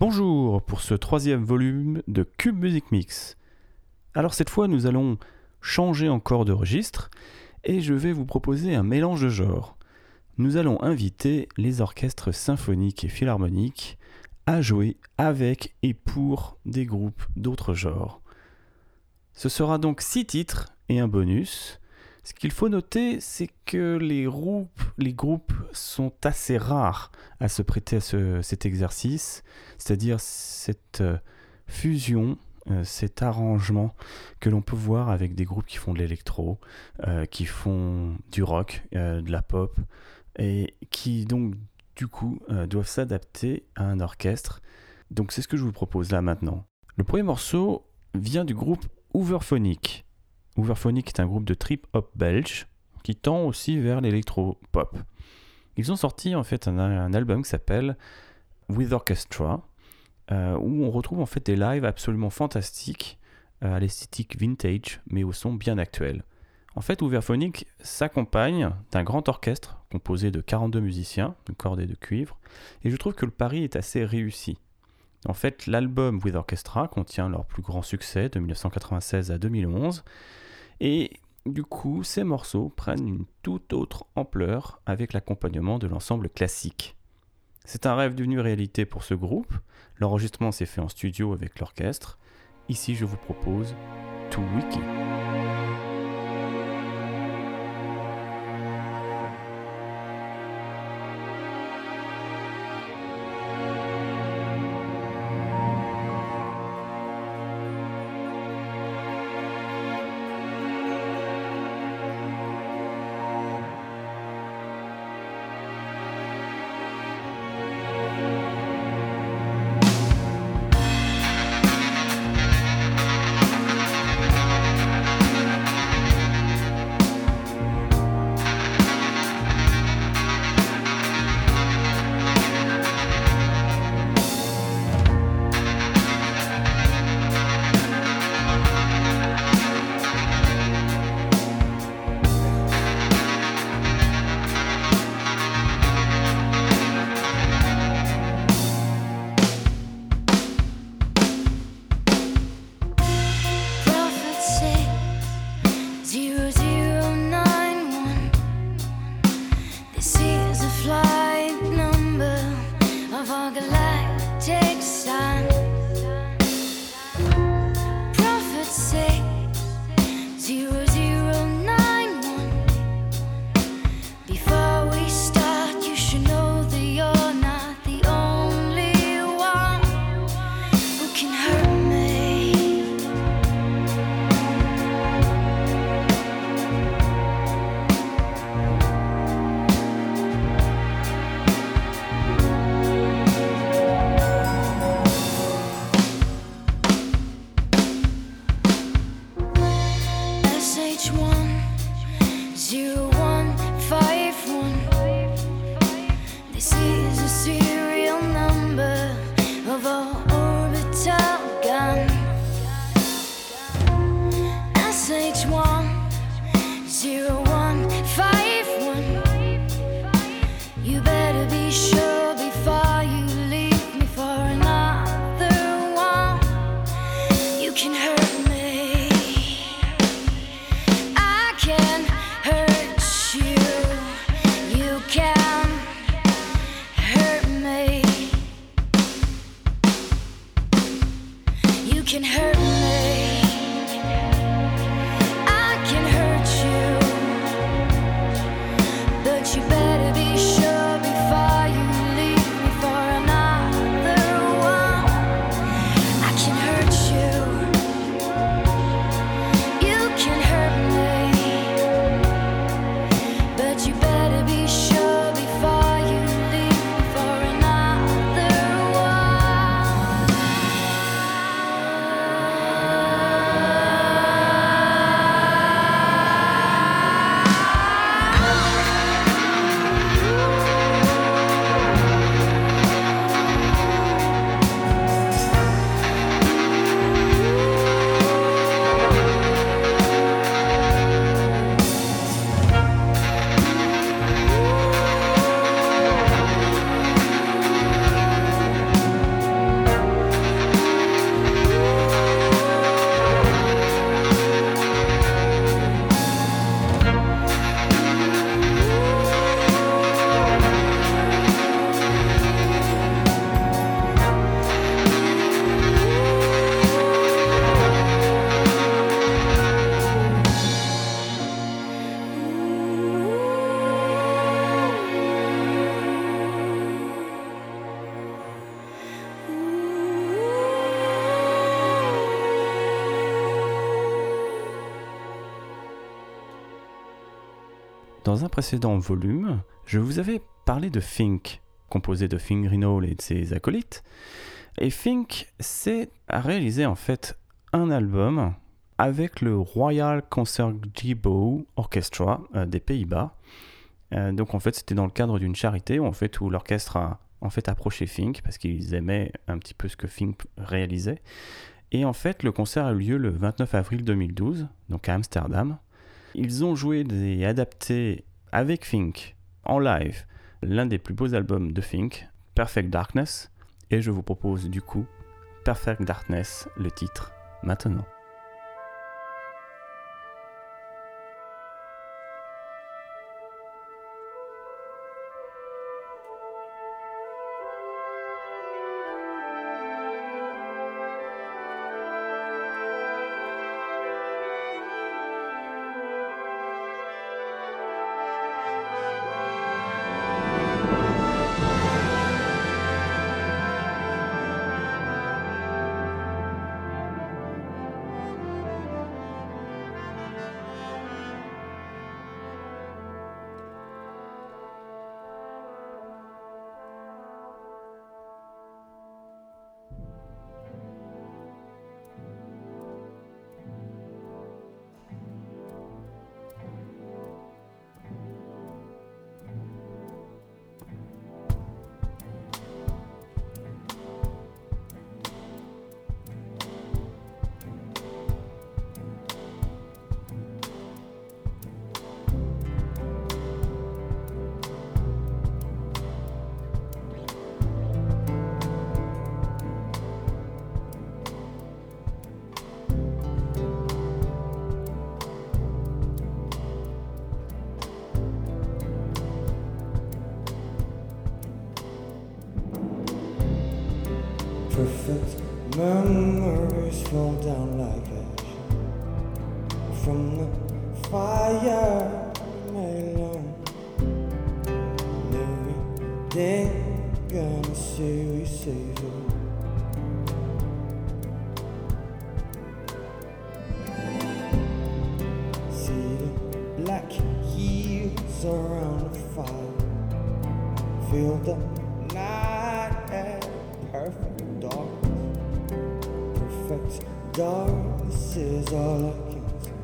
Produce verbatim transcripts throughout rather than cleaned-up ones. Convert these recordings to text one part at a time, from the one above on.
Bonjour pour ce troisième volume de Cube Music Mix. Alors cette fois nous allons changer encore de registre et je vais vous proposer un mélange de genres. Nous allons inviter les orchestres symphoniques et philharmoniques à jouer avec et pour des groupes d'autres genres. Ce sera donc six titres et un bonus. Ce qu'il faut noter, c'est que les groupes, les groupes sont assez rares à se prêter à ce, cet exercice, c'est-à-dire cette euh, fusion, euh, cet arrangement que l'on peut voir avec des groupes qui font de l'électro, euh, qui font du rock, euh, de la pop, et qui donc du coup euh, doivent s'adapter à un orchestre. Donc c'est ce que je vous propose là maintenant. Le premier morceau vient du groupe Hooverphonic. Hooverphonic est un groupe de trip-hop belge qui tend aussi vers l'électro-pop. Ils ont sorti en fait un, un album qui s'appelle With Orchestra, euh, où on retrouve en fait des lives absolument fantastiques euh, à l'esthétique vintage, mais au son bien actuel. En fait, Hooverphonic s'accompagne d'un grand orchestre composé de quarante-deux musiciens, de cordes et de cuivre, et je trouve que le pari est assez réussi. En fait, l'album With Orchestra contient leur plus grand succès de dix-neuf cent quatre-vingt-seize à deux mille onze, et du coup, ces morceaux prennent une toute autre ampleur avec l'accompagnement de l'ensemble classique. C'est un rêve devenu réalité pour ce groupe. L'enregistrement s'est fait en studio avec l'orchestre. Ici, je vous propose Too Wiki. Dans un précédent volume, je vous avais parlé de Fink, composé de Finn Greenhall et de ses acolytes. Et Fink s'est réalisé en fait un album avec le Royal Concertgebouw Orchestra euh, des Pays-Bas. Euh, donc en fait c'était dans le cadre d'une charité où, en fait, où l'orchestre a en fait approché Fink parce qu'ils aimaient un petit peu ce que Fink réalisait. Et en fait le concert a eu lieu le vingt-neuf avril deux mille douze, donc à Amsterdam. Ils ont joué et adapté avec Fink en live l'un des plus beaux albums de Fink, Perfect Darkness, et je vous propose du coup Perfect Darkness, le titre, maintenant. Perfect memories fall down like ash from the fire made long. Everything gonna say we save it. See the black heels around the fire. Feel the night air, perfect darkness. Perfect darkness is all I can see.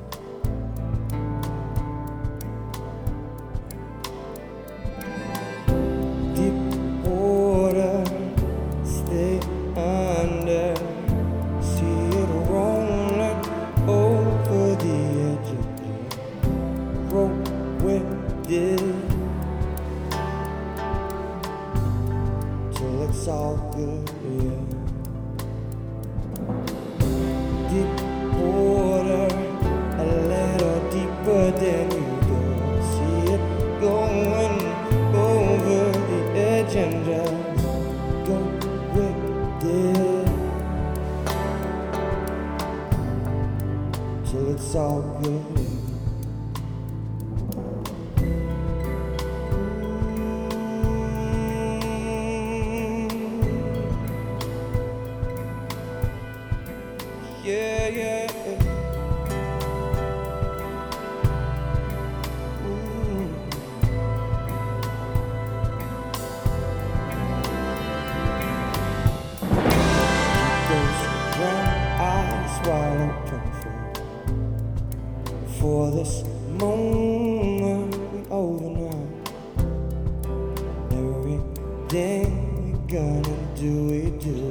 Deep water, stay under. See it rolling over the edge of it. Roll with it till it's all good, yeah. Deep water, a little deeper than you go. See it going over the edge and just go with it till it's all good. Yeah, yeah. Mm. Keep those brown eyes wide open for, for this moment we over now. Everything we gonna do, we do it.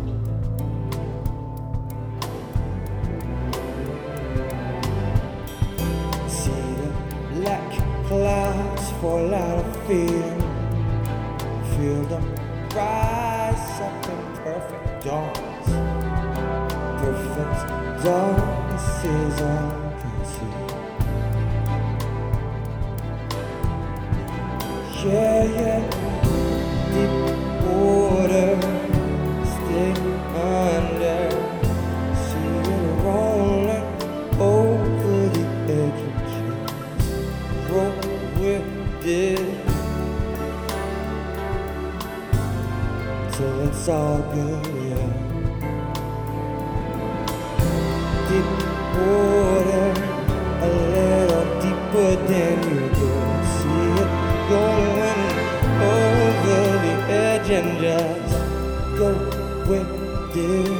Black clouds fall out of fear. Feel them rise up in perfect dawns. Perfect darkness is all I can see. Yeah, yeah. Deep water, stay under. See it rolling over the edge of roll with it till it's all good, yeah. Deep water, a little deeper than you go. we did.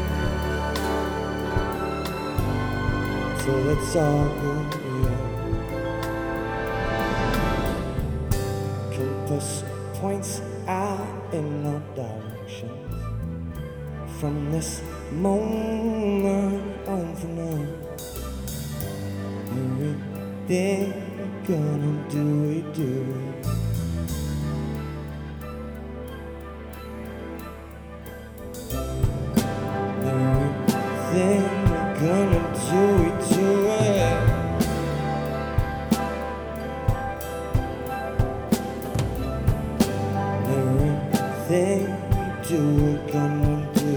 So it's all good, yeah. Compass points out in all directions. From this moment on from now, everything we're gonna do, we do. Everything we're gonna do, we do it. Everything we do, we're gonna do.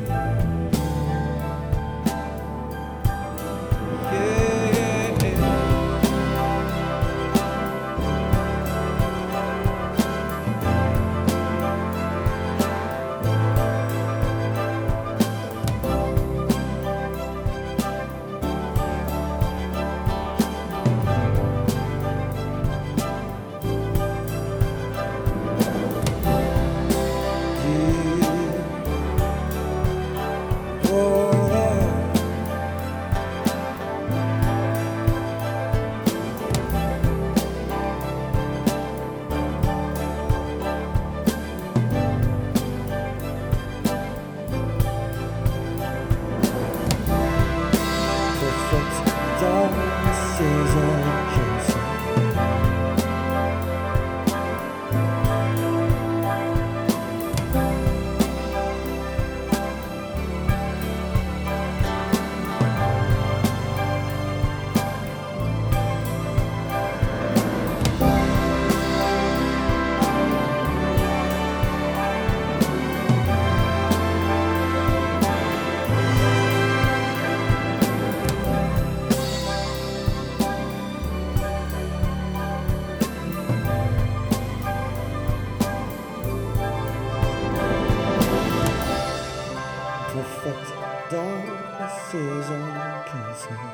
Perfect darkness is unconcealed.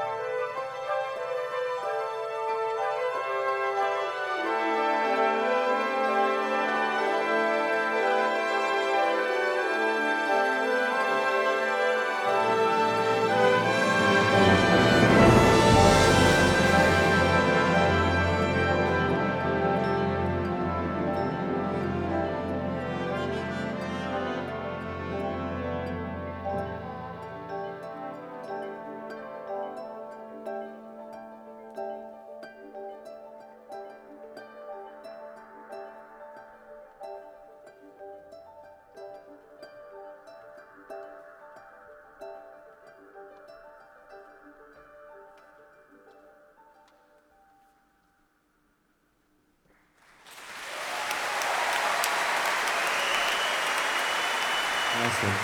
Nice one.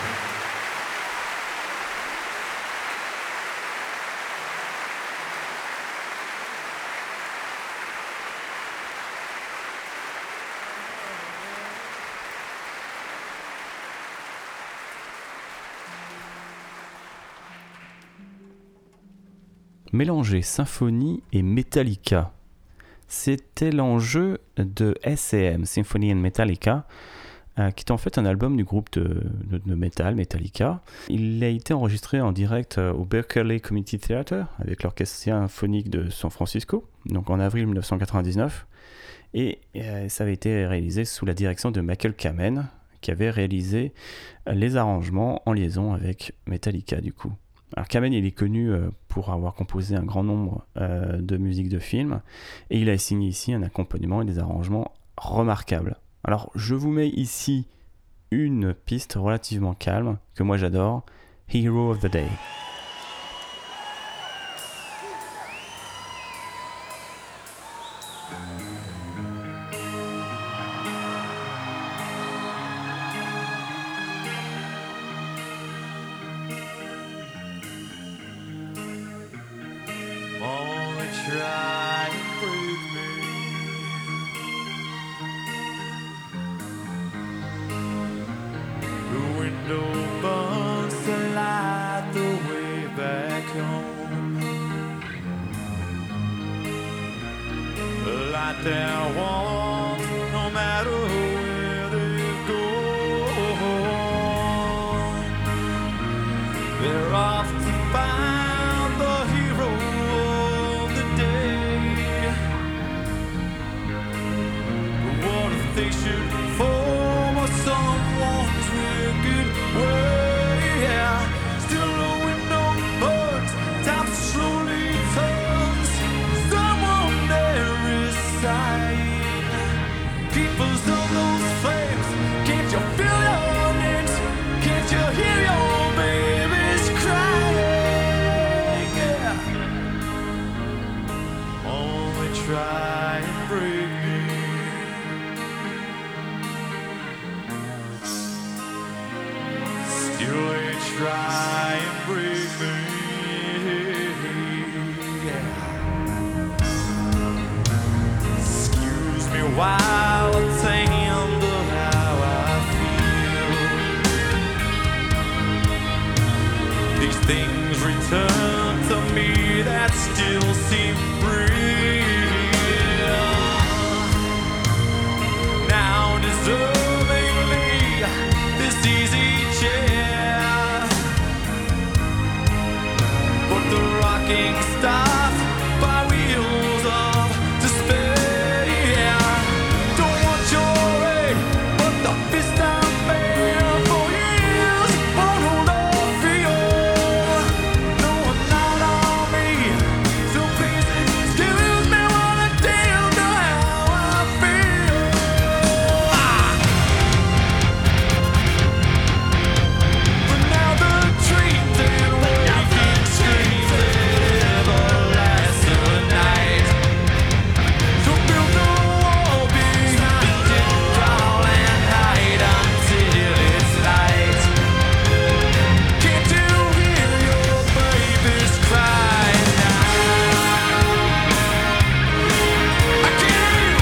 Mélanger symphonie et Metallica. C'était l'enjeu de S and M, Symphony and Metallica, euh, qui est en fait un album du groupe de, de, de metal, Metallica. Il a été enregistré en direct au Berkeley Community Theater avec l'Orchestre Symphonique de San Francisco, donc en avril dix-neuf cent quatre-vingt-dix-neuf, et euh, ça avait été réalisé sous la direction de Michael Kamen, qui avait réalisé les arrangements en liaison avec Metallica du coup. Alors Kamen, il est connu pour avoir composé un grand nombre euh, de musiques de films, et il a signé ici un accompagnement et des arrangements remarquables. Alors je vous mets ici une piste relativement calme que moi j'adore, Hero of the Day. Try to break me. The window burns the light the way back home. Light their walls, no matter where they go. try and break me. Yeah. Excuse me while I tender how I feel. These things return to me that still seem real. Now deserving me this easy chair, but the rocking stopped by wheels of despair. Don't want your aid, but the fist I made for years won't hold on for you. No, not on me. So please excuse me while I tell you how I feel. Ah! But now the dreams and waking screams never last the night. So build a wall behind it, crawl and hide until it's light. Can't you hear your baby's cry now? I can't.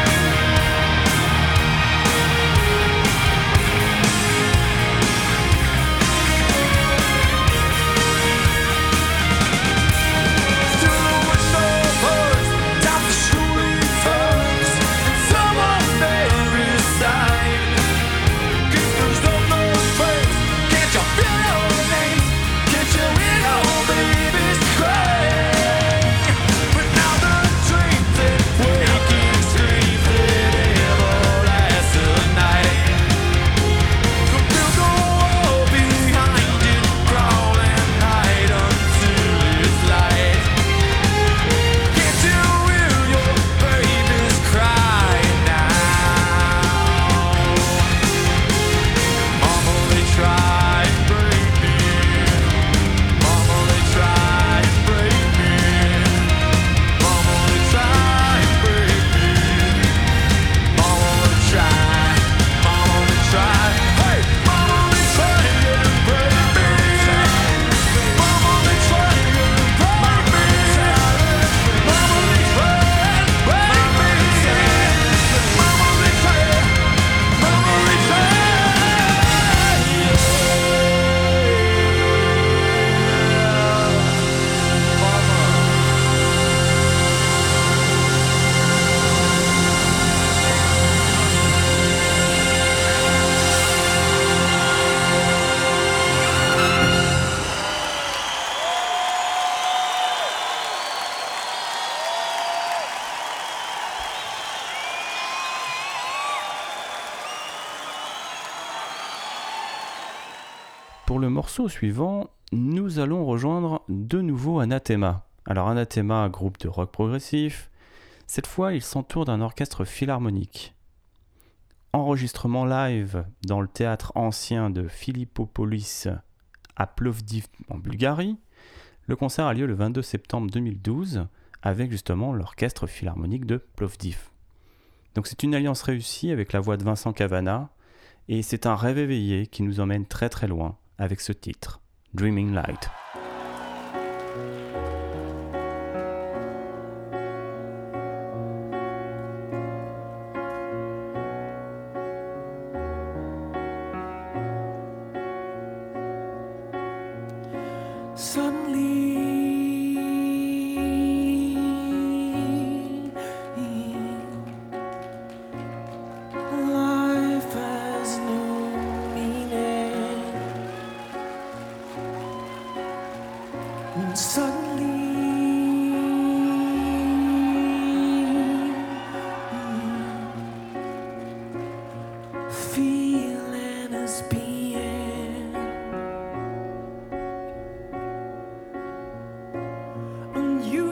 Still the window burns, down the shooting turns, and someone there inside. Keepers of no face, can't you feel your names? Can't you hear your baby's crying? But now the dreams and waking screams that ever last the night. So build a wall behind it, crawl and hide until it's light. Can't you hear your baby's cry now? Mama, they try and break me. Mama, they try and break me. Mama, they try and break me. Mama, they try. Mama, they try. Hey, Mama, they try and break me. Mama, they try and break me. Mama, they try and break me. Mama, they try. Mama, they try. Pour le morceau suivant, nous allons rejoindre de nouveau Anathema. Alors Anathema, groupe de rock progressif, cette fois il s'entoure d'un orchestre philharmonique. Enregistrement live dans le théâtre ancien de Philippopolis à Plovdiv en Bulgarie. Le concert a lieu le vingt-deux septembre deux mille douze avec justement l'orchestre philharmonique de Plovdiv. Donc c'est une alliance réussie avec la voix de Vincent Cavanna et c'est un rêve éveillé qui nous emmène très très loin avec ce titre, Dreaming Light. Suddenly, life has no meaning. And suddenly, feeling is being. And you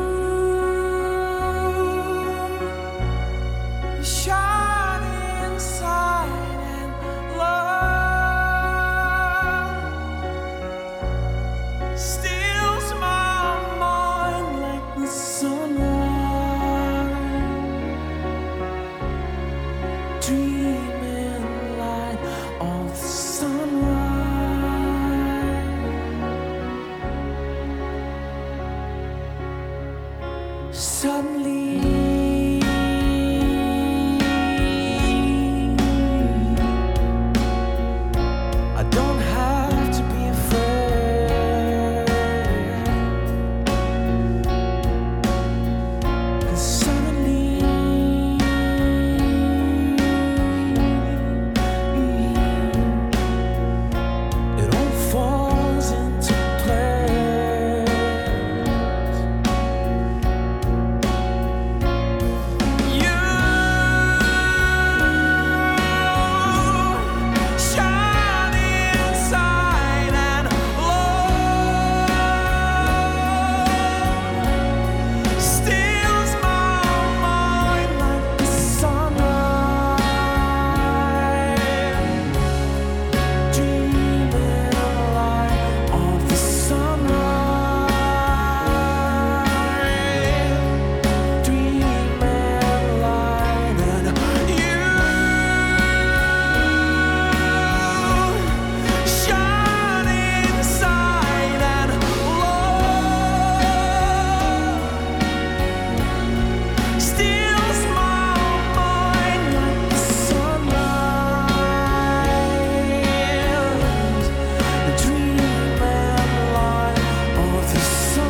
shine inside and love steals my Suddenly, I don't have to be afraid, 'cause suddenly it all falls into place. You shine inside, and love steals my mind like the sunlight, dreaming light of the sunlight, dreaming light, and you shine inside, and love steals my mind like the sunlight, dreaming light of the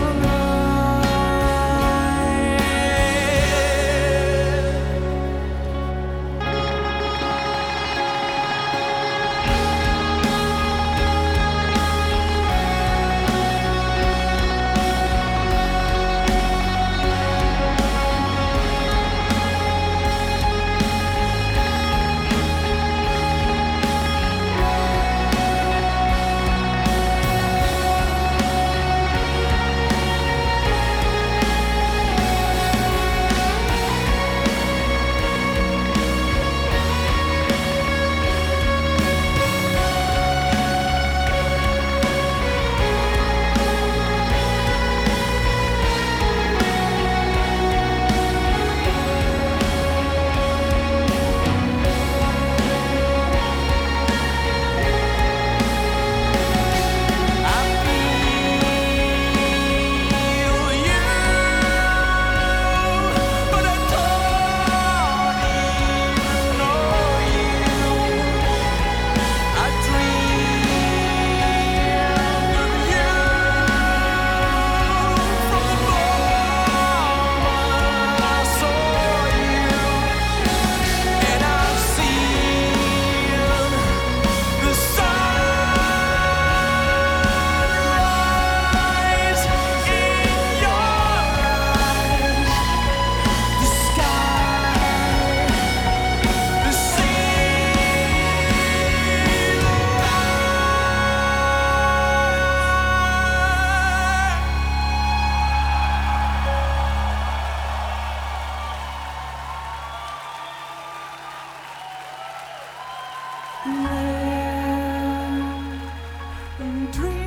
and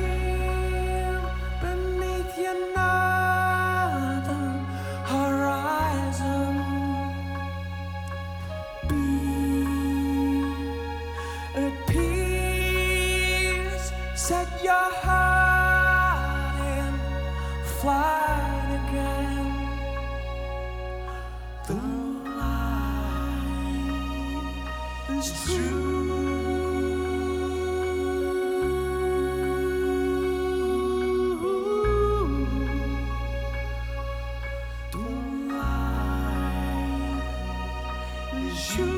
dream beneath your northern horizon. Be at peace, set your heart in flight again. The light is true. The light is you.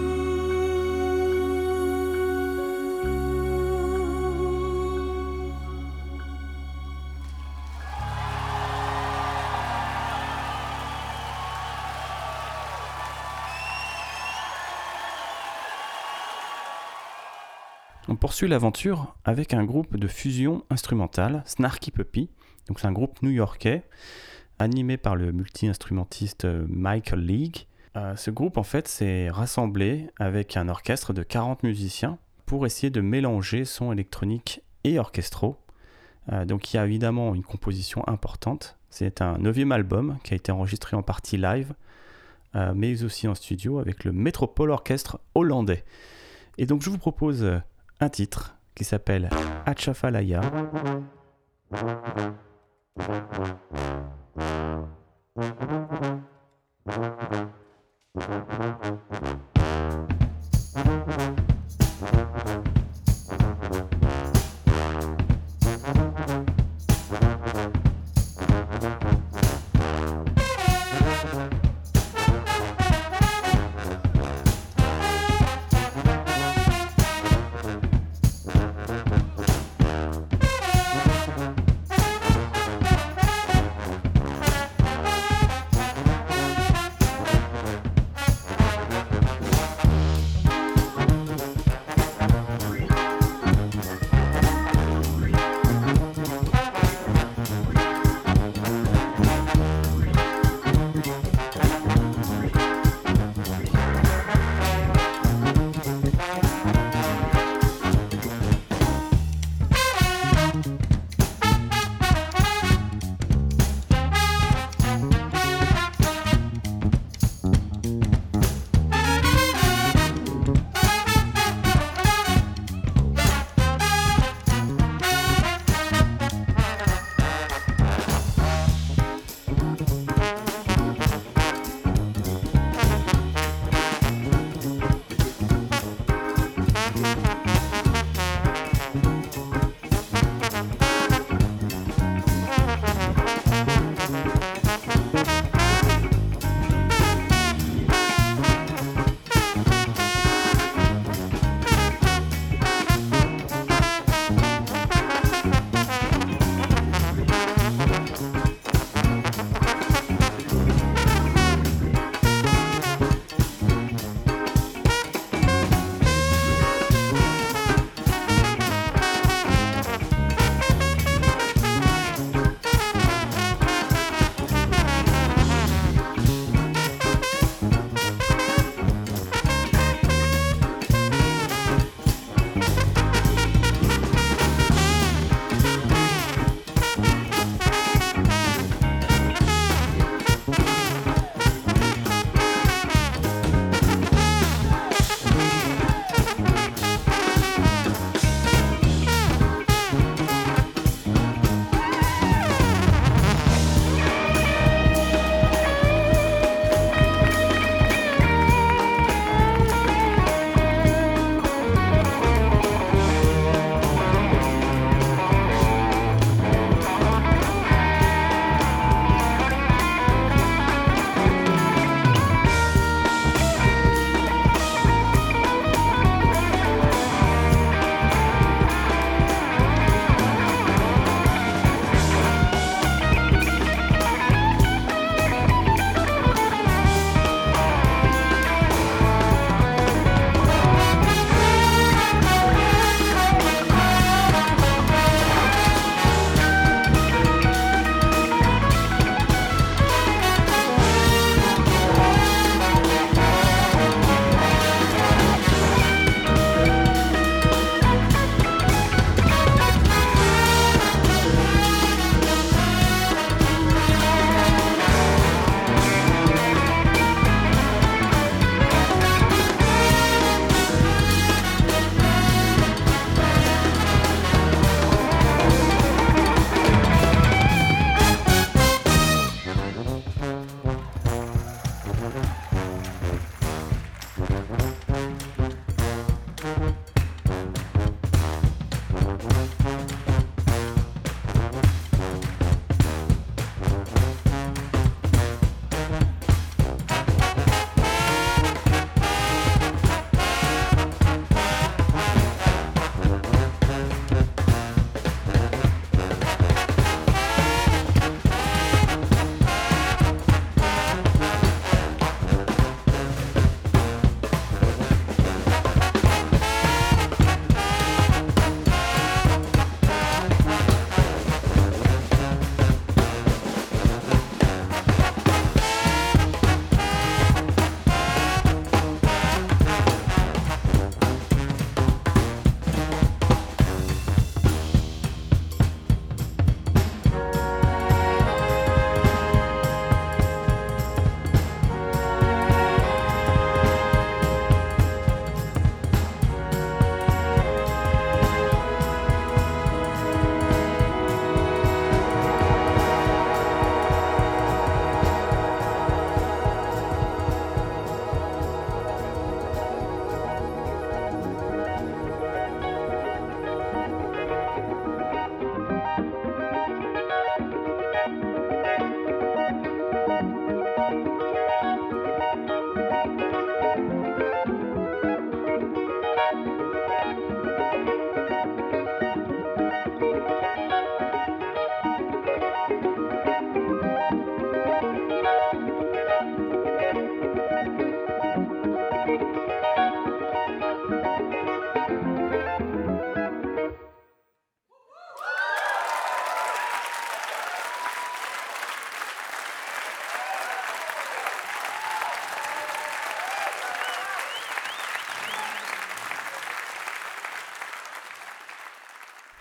On poursuit l'aventure avec un groupe de fusion instrumentale, Snarky Puppy. Donc c'est un groupe new-yorkais animé par le multi-instrumentiste Michael League. Euh, ce groupe en fait s'est rassemblé avec un orchestre de quarante musiciens pour essayer de mélanger sons électroniques et orchestraux. Euh, donc il y a évidemment une composition importante. C'est un neuvième album qui a été enregistré en partie live, euh, mais aussi en studio avec le Metropole Orchestre hollandais. Et donc je vous propose un titre qui s'appelle Atchafalaya.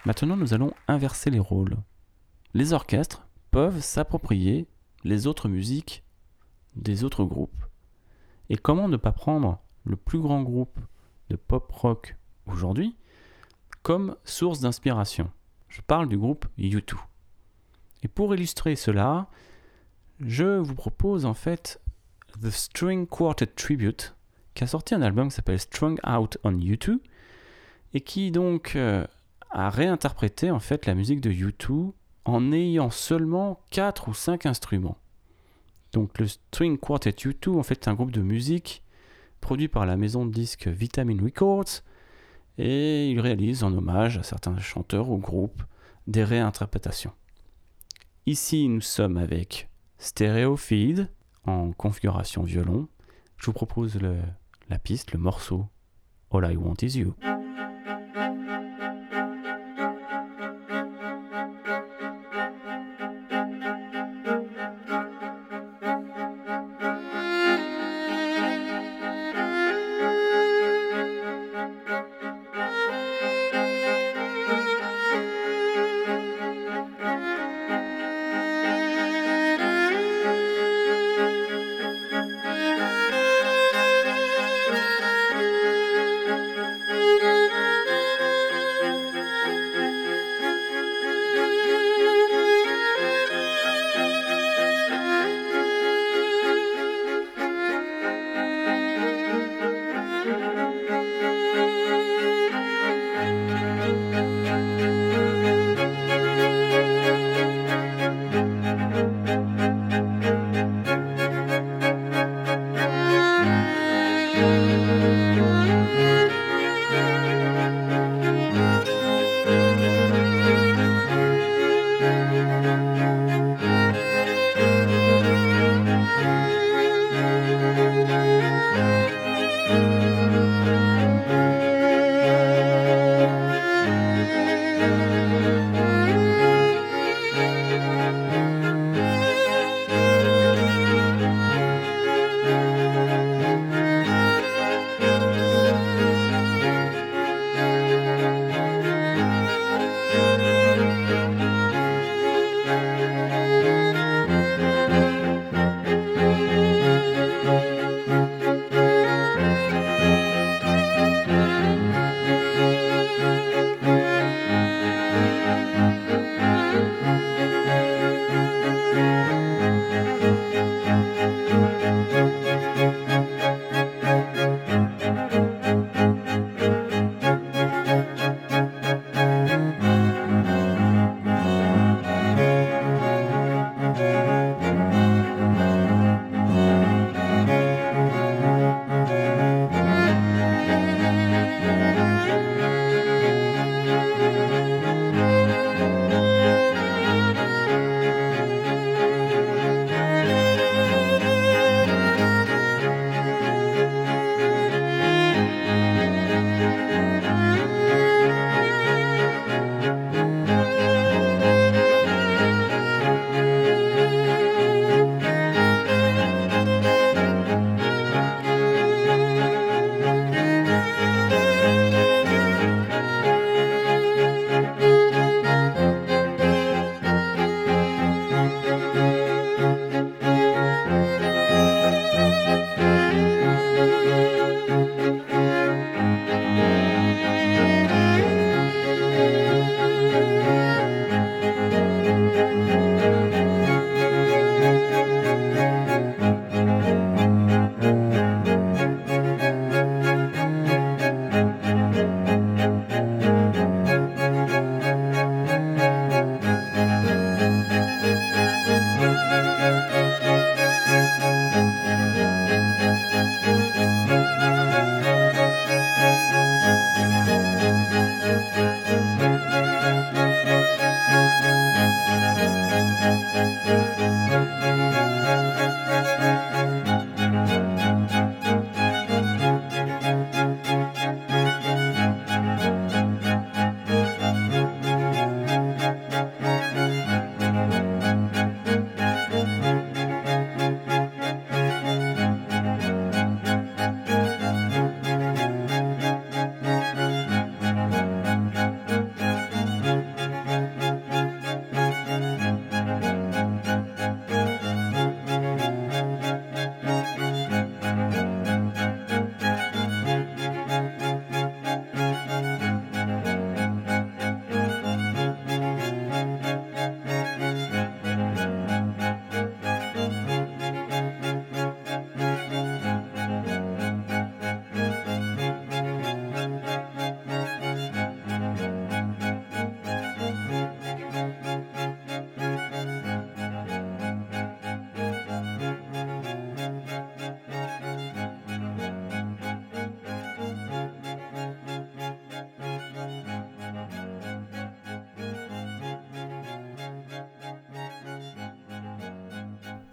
Maintenant, nous allons inverser les rôles. Les orchestres peuvent s'approprier les autres musiques des autres groupes. Et comment ne pas prendre le plus grand groupe de pop rock aujourd'hui comme source d'inspiration? Je parle du groupe U deux. Et pour illustrer cela, je vous propose en fait The String Quartet Tribute, qui a sorti un album qui s'appelle Strung Out on U deux, et qui donc euh, a réinterprété en fait la musique de U deux en ayant seulement quatre ou cinq instruments. Donc le String Quartet U deux en fait est un groupe de musique produit par la maison de disques Vitamin Records, et il réalise en hommage à certains chanteurs ou groupes des réinterprétations. Ici nous sommes avec Stereo Feed en configuration violon. Je vous propose le, la piste, le morceau All I Want Is You. Thank you.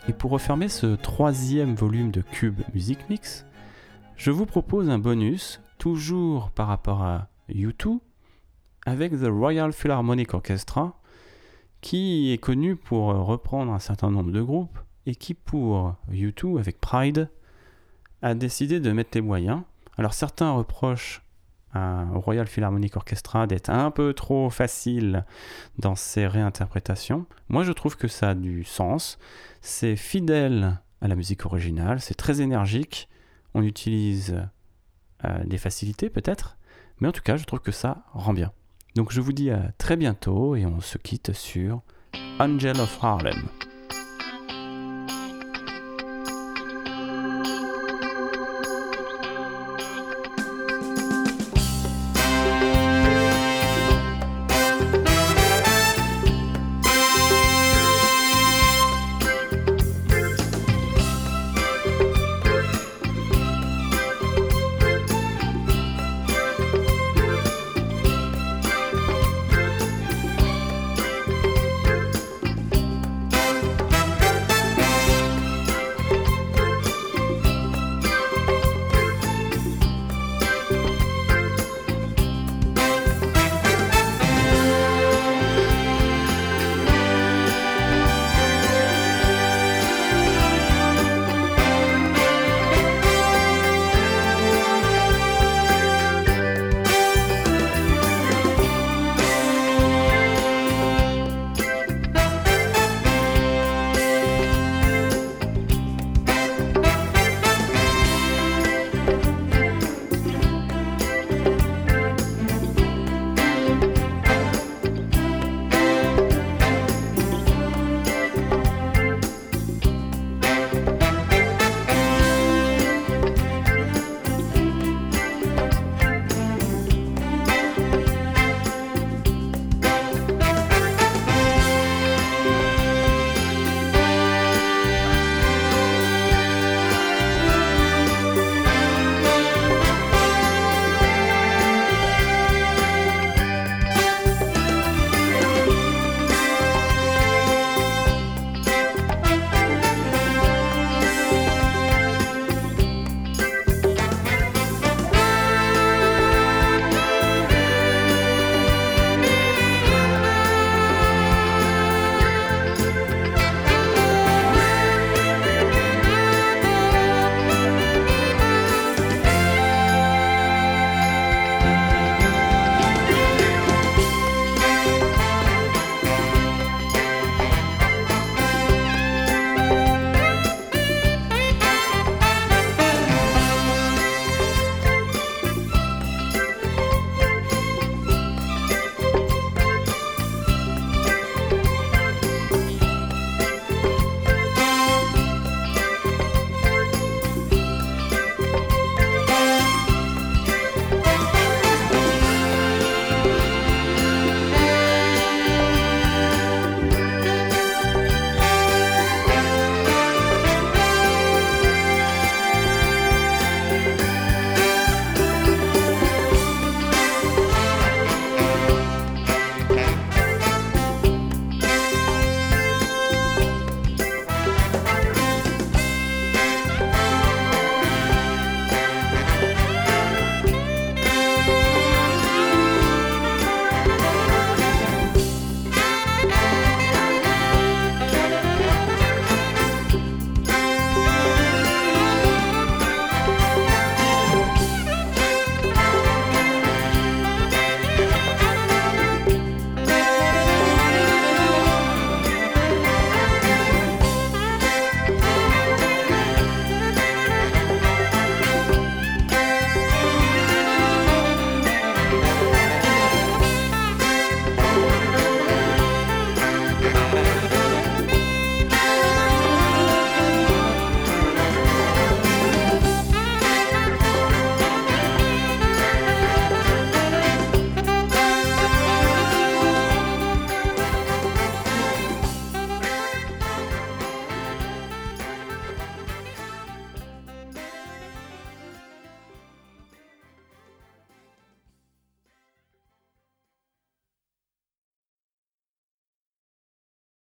Et pour refermer ce troisième volume de Cube Music Mix, je vous propose un bonus, toujours par rapport à U deux, avec The Royal Philharmonic Orchestra, qui est connu pour reprendre un certain nombre de groupes, et qui pour U deux, avec Pride, a décidé de mettre les moyens. Alors certains reprochent au Royal Philharmonic Orchestra d'être un peu trop facile dans ses réinterprétations. Moi je trouve que ça a du sens, c'est fidèle à la musique originale, c'est très énergique, on utilise euh, des facilités peut-être, mais en tout cas je trouve que ça rend bien. Donc je vous dis à très bientôt et on se quitte sur Angel of Harlem.